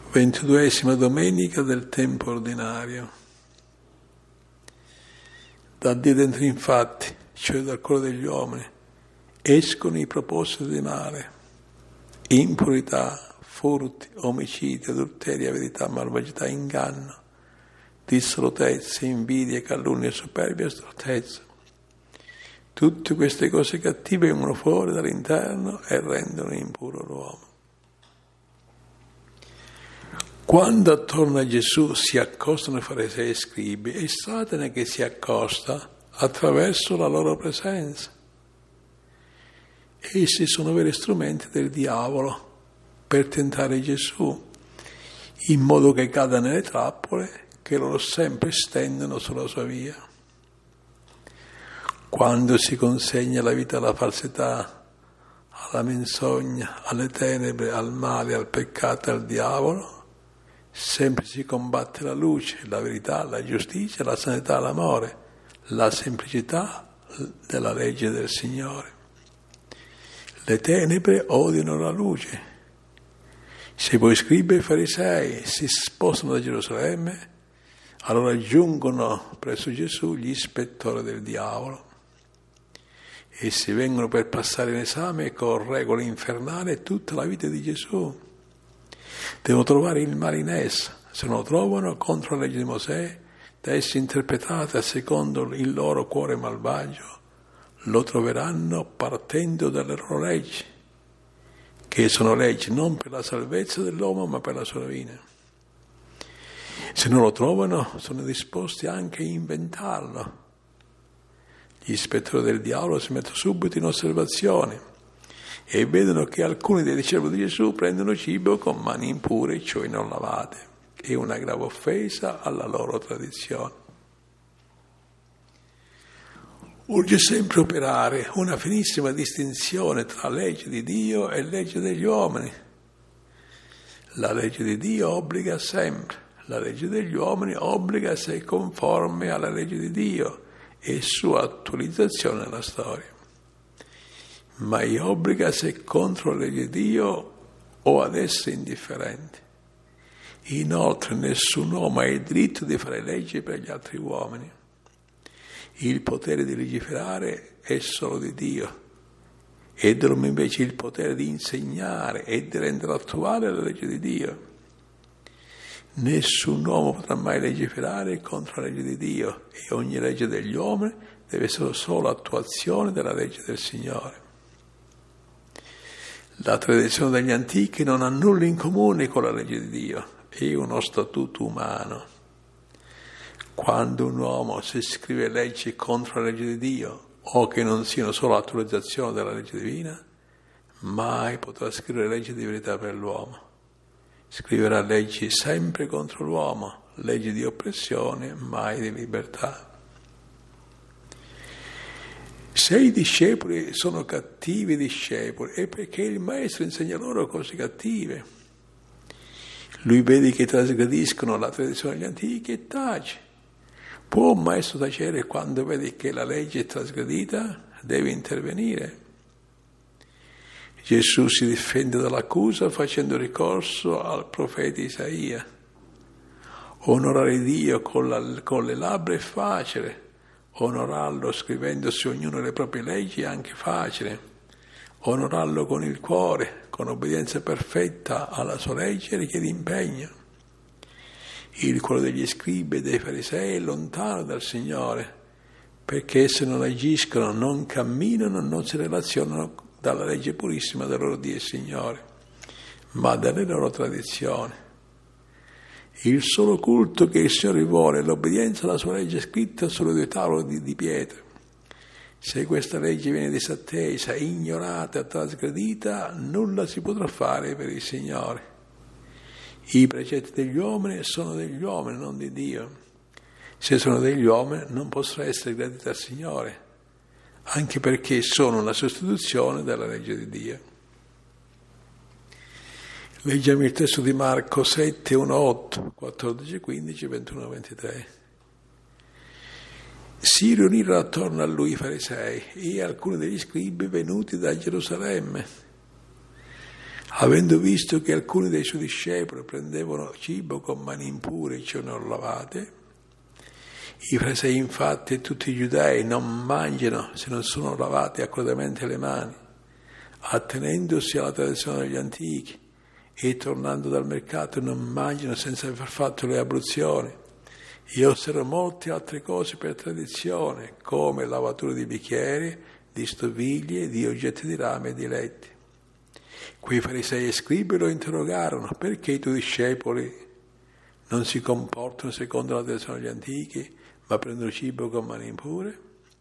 22esima domenica del tempo ordinario. Da Dio dentro infatti, cioè dal cuore degli uomini, escono i propositi di male, impurità, furti, omicidi, adulteri, avidità, malvagità, inganno, dissolutezza, invidia, calunnia, superbia e stoltezza. Tutte queste cose cattive vengono fuori dall'interno e rendono impuro l'uomo. Quando attorno a Gesù si accostano i farisei e scribi, è Satana che si accosta attraverso la loro presenza. Essi sono veri strumenti del diavolo per tentare Gesù, in modo che cada nelle trappole che loro sempre stendono sulla sua via. Quando si consegna la vita alla falsità, alla menzogna, alle tenebre, al male, al peccato e al diavolo, sempre si combatte la luce, la verità, la giustizia, la santità, l'amore, la semplicità della legge del Signore. Le tenebre odiano la luce. Se poi scribi e farisei si spostano da Gerusalemme, allora giungono presso Gesù gli ispettori del diavolo. Essi vengono per passare in esame con regole infernali tutta la vita di Gesù. Devono trovare il male in essa. Se non lo trovano, contro la legge di Mosè, da essi interpretata secondo il loro cuore malvagio, lo troveranno partendo dalle loro leggi, che sono leggi non per la salvezza dell'uomo, ma per la sua rovina. Se non lo trovano, sono disposti anche a inventarlo. Gli ispettori del diavolo si mettono subito in osservazione e vedono che alcuni dei discepoli di Gesù prendono cibo con mani impure, cioè non lavate. È una grave offesa alla loro tradizione. Urge sempre operare una finissima distinzione tra legge di Dio e legge degli uomini. La legge di Dio obbliga sempre, la legge degli uomini obbliga se è conforme alla legge di Dio e sua attualizzazione nella storia. Mai obbliga se è contro la legge di Dio o ad esse indifferente. Inoltre nessun uomo ha il diritto di fare leggi per gli altri uomini. Il potere di legiferare è solo di Dio e dell'uomo invece il potere di insegnare e di rendere attuale la legge di Dio. Nessun uomo potrà mai legiferare contro la legge di Dio e ogni legge degli uomini deve essere solo attuazione della legge del Signore. La tradizione degli antichi non ha nulla in comune con la legge di Dio, è uno statuto umano. Quando un uomo si scrive leggi contro la legge di Dio o che non siano solo attualizzazione della legge divina, mai potrà scrivere leggi di verità per l'uomo. Scriverà leggi sempre contro l'uomo, leggi di oppressione, mai di libertà. Se i discepoli sono cattivi discepoli è perché il maestro insegna loro cose cattive. Lui vede che trasgrediscono la tradizione degli antichi e tace. Può un maestro tacere quando vede che la legge è trasgredita? Deve intervenire. Gesù si difende dall'accusa facendo ricorso al profeta Isaia. Onorare Dio con le labbra è facile. Onorarlo scrivendosi ognuno le proprie leggi è anche facile. Onorarlo con il cuore, con obbedienza perfetta alla sua legge richiede impegno. Il cuore degli scribi e dei farisei è lontano dal Signore, perché se non agiscono, non camminano, non si relazionano dalla legge purissima del loro Dio e Signore, ma dalle loro tradizioni. Il solo culto che il Signore vuole è l'obbedienza alla sua legge scritta sulle due tavole di pietra. Se questa legge viene disattesa, ignorata, trasgredita, nulla si potrà fare per il Signore. I precetti degli uomini sono degli uomini, non di Dio. Se sono degli uomini non possono essere graditi al Signore, anche perché sono una sostituzione della legge di Dio. Leggiamo il testo di Marco 7, 1, 8, 14, 15, 21, 23. Si riunirono attorno a lui i farisei e alcuni degli scribi venuti da Gerusalemme. Avendo visto che alcuni dei suoi discepoli prendevano cibo con mani impure, cioè non lavate, i farisei infatti e tutti i giudei non mangiano se non sono lavati accuratamente le mani, attenendosi alla tradizione degli antichi, e tornando dal mercato non mangiano senza aver fatto le abluzioni. E osservo molte altre cose per tradizione, come lavatura di bicchieri, di stoviglie, di oggetti di rame e di letti. Quei farisei e scribi lo interrogarono: perché i tuoi discepoli non si comportano secondo la tradizione degli antichi, ma prendono cibo con mani impure?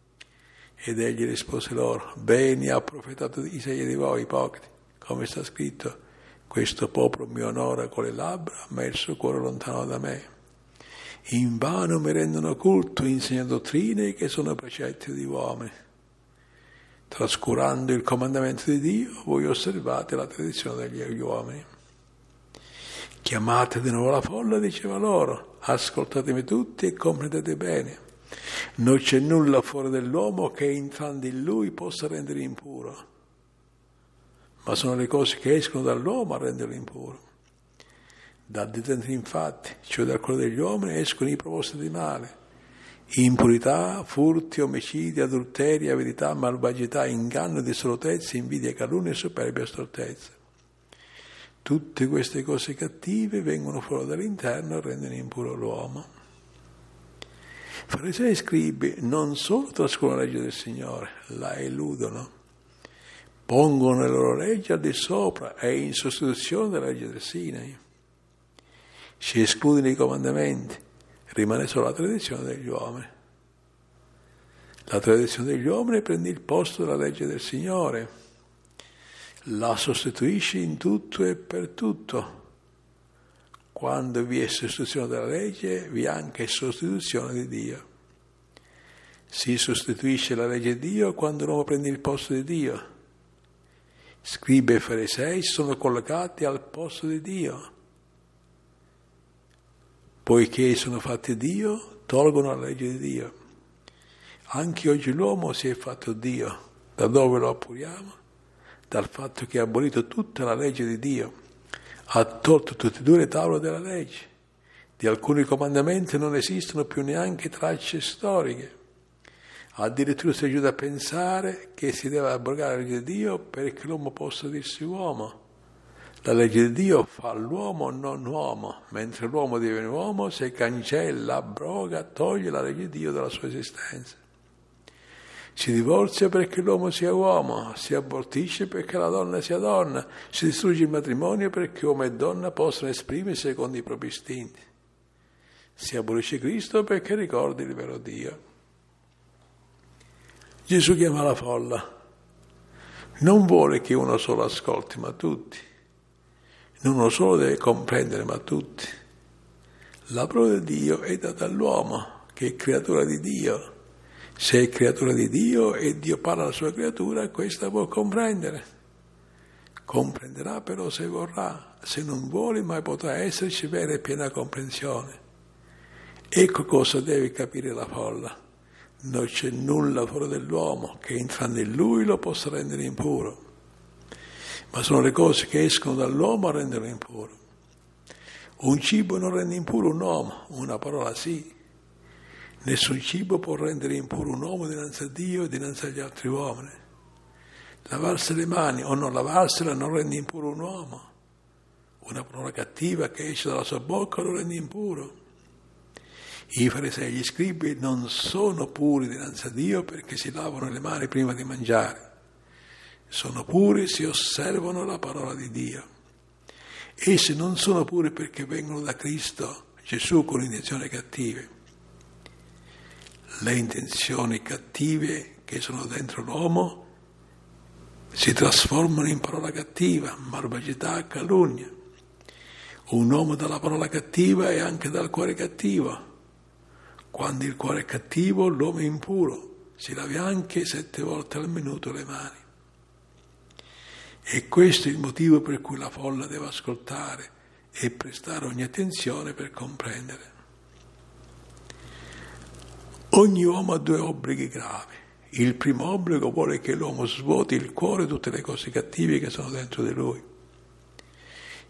Ed egli rispose loro: bene ha profetato Isaia di voi, ipocriti, come sta scritto: questo popolo mi onora con le labbra, ma il suo cuore è lontano da me. Invano mi rendono culto, insegnano dottrine che sono precetti di uomini. Trascurando il comandamento di Dio, voi osservate la tradizione degli uomini. Chiamate di nuovo la folla, diceva loro: ascoltatemi tutti e comprendete bene. Non c'è nulla fuori dell'uomo che entrando in lui possa rendere impuro, ma sono le cose che escono dall'uomo a renderlo impuro. Dal di dentro infatti, cioè dal cuore degli uomini, escono i propositi di male: impurità, furti, omicidi, adulteri, avidità, malvagità, inganno, dissolutezza, invidia, calunnia, superbia e stoltezza. Tutte queste cose cattive vengono fuori dall'interno e rendono impuro l'uomo. Farisei e scribi non solo trascurano la legge del Signore, la eludono, pongono le loro leggi al di sopra e in sostituzione della legge del Sinai. Si escludono i comandamenti, rimane solo la tradizione degli uomini. La tradizione degli uomini prende il posto della legge del Signore, la sostituisce in tutto e per tutto. Quando vi è sostituzione della legge, vi è anche sostituzione di Dio. Si sostituisce la legge di Dio quando l'uomo prende il posto di Dio. Scribi e farisei sono collocati al posto di Dio. Poiché sono fatti Dio, tolgono la legge di Dio. Anche oggi l'uomo si è fatto Dio. Da dove lo appuriamo? Dal fatto che ha abolito tutta la legge di Dio. Ha tolto tutte e due le tavole della legge. Di alcuni comandamenti non esistono più neanche tracce storiche. Addirittura si è giunto a pensare che si deve abrogare la legge di Dio perché l'uomo possa dirsi uomo. La legge di Dio fa l'uomo non uomo, mentre l'uomo diviene uomo se cancella, abroga, toglie la legge di Dio dalla sua esistenza. Si divorzia perché l'uomo sia uomo, si abortisce perché la donna sia donna, si distrugge il matrimonio perché uomo e donna possono esprimersi secondo i propri istinti. Si abolisce Cristo perché ricordi il vero Dio. Gesù chiama la folla. Non vuole che uno solo ascolti, ma tutti. Non uno solo deve comprendere, ma tutti. La parola di Dio è data all'uomo, che è creatura di Dio. Se è creatura di Dio e Dio parla alla sua creatura, questa può comprendere. Comprenderà però se vorrà, se non vuole mai potrà esserci vera e piena comprensione. Ecco cosa deve capire la folla. Non c'è nulla fuori dell'uomo che entrando in lui lo possa rendere impuro. Ma sono le cose che escono dall'uomo a renderlo impuro. Un cibo non rende impuro un uomo, una parola sì. Nessun cibo può rendere impuro un uomo dinanzi a Dio e dinanzi agli altri uomini. Lavarsi le mani o non lavarsele non rende impuro un uomo. Una parola cattiva che esce dalla sua bocca lo rende impuro. I farisei e gli scribi non sono puri dinanzi a Dio perché si lavano le mani prima di mangiare. Sono puri se osservano la parola di Dio. Essi non sono puri perché vengono da Cristo Gesù con intenzioni cattive. Le intenzioni cattive che sono dentro l'uomo si trasformano in parola cattiva, malvagità, calunnia. Un uomo dalla parola cattiva è anche dal cuore cattivo. Quando il cuore è cattivo, l'uomo è impuro, si lavi anche 7 volte al minuto le mani. E questo è il motivo per cui la folla deve ascoltare e prestare ogni attenzione per comprendere. Ogni uomo ha 2 obblighi gravi. Il primo obbligo vuole che l'uomo svuoti il cuore di tutte le cose cattive che sono dentro di lui.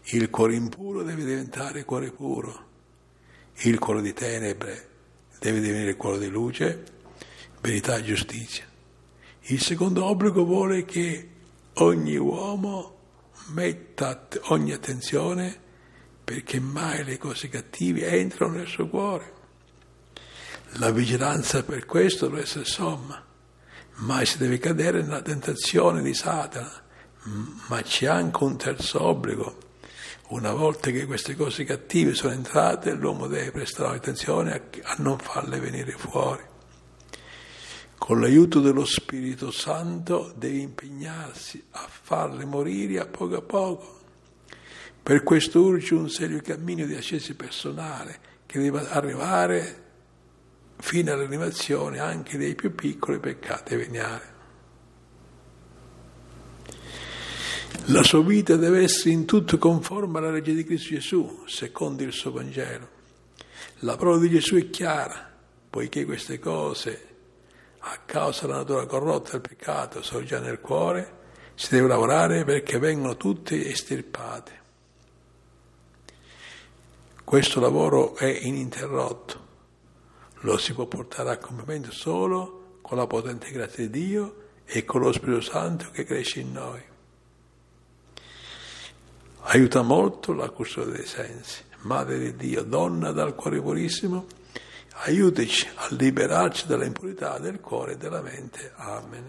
Il cuore impuro deve diventare cuore puro. Il cuore di tenebre deve divenire cuore di luce, verità e giustizia. Il secondo obbligo vuole che ogni uomo metta ogni attenzione perché mai le cose cattive entrano nel suo cuore. La vigilanza per questo deve essere somma. Mai si deve cadere nella tentazione di Satana. Ma c'è anche un terzo obbligo. Una volta che queste cose cattive sono entrate, l'uomo deve prestare attenzione a non farle venire fuori. Con l'aiuto dello Spirito Santo deve impegnarsi a farle morire a poco. Per questo urge un serio cammino di ascesi personale che deve arrivare fino all'eliminazione anche dei più piccoli peccati veniali. La sua vita deve essere in tutto conforme alla legge di Cristo Gesù, secondo il suo Vangelo. La parola di Gesù è chiara, poiché queste cose, a causa della natura corrotta del peccato, sono già nel cuore, si deve lavorare perché vengano tutte estirpate. Questo lavoro è ininterrotto, lo si può portare a compimento solo con la potente grazia di Dio e con lo Spirito Santo che cresce in noi. Aiuta molto la custodia dei sensi. Madre di Dio, donna dal cuore purissimo, aiutaci a liberarci dall'impurità del cuore e della mente. Amen.